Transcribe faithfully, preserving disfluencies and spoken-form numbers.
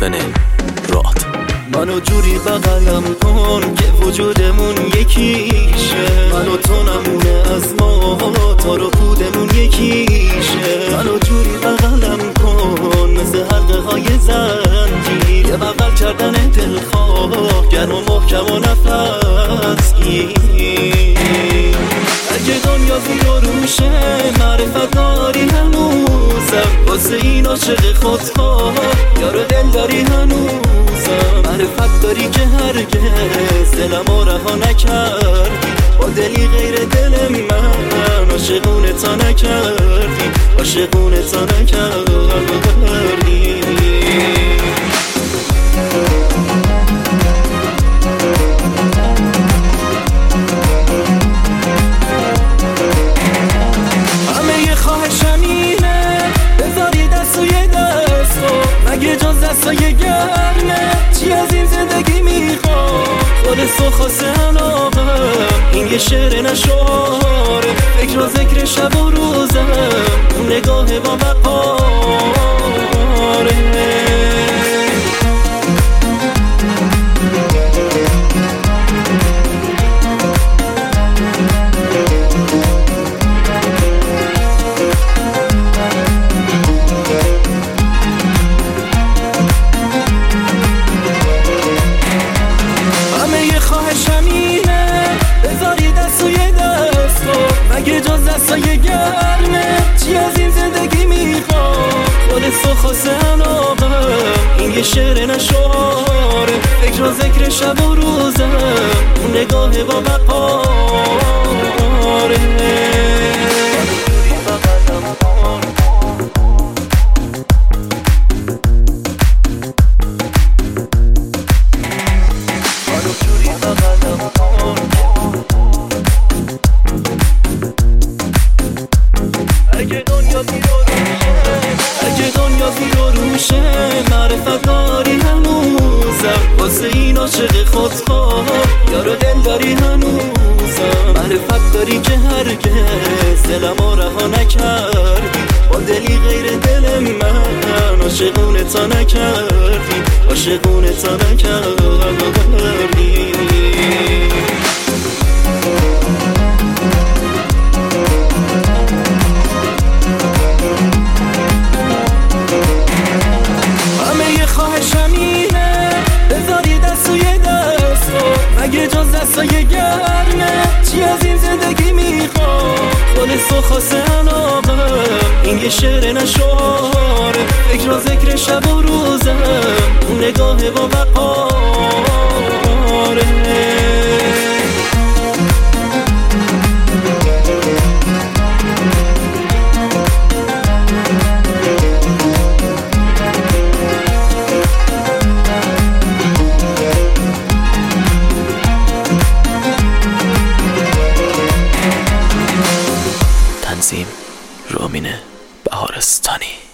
گفتن راد. منو جوری بغلم کن که وجودمون یکیشه، منو تو نمونه از ما تا رو پودمون یکیشه. منو جوری بغلم کن مثل حلقه های زنجیر، یه بغل کردن دلخواه گرم و محکم و نفس گیر. اگه دنیا زیر و روشه معرفت داری هنوزم، واسه این عاشق خودخواه یارو دل داری هنوزم. معرفت داری که هرگز دلمو رها نکردی، با دلی غیر دل من عاشقونه تا نکردی، عاشقونه تا نکردی. مگه جز دستای گرمه چی از این زندگی میخوام؟ خودت و خاصه علاقم این یه شعر نشاره، فکر و ذکر شب و روزم اون نگاه با وقاره. مگه جز دستای گرمه چی از این زندگی میخوام؟ خودت و خاصه علاقم این یه شعر نشاره، فکر و ذکر شب و روزم اون نگاه با وقاره. اگه دنیا زیر و روشه معرفت داری هنوزم، واسه این عاشق خودخواه یارو دل داری هنوزم. معرفت داری که هرگز دلمو رها نکردی، با دلی غیر دل من عاشقونه تا نکردی، عاشقونه تا نکردی. مگه جز دستای گرمه چی از این زندگی میخوام؟ خودت و خاصه علاقم این یه شعر نشاره، فکر و ذکر شب و روزم اون نگاه با وقاره. تنظیم رامین بهارستانی.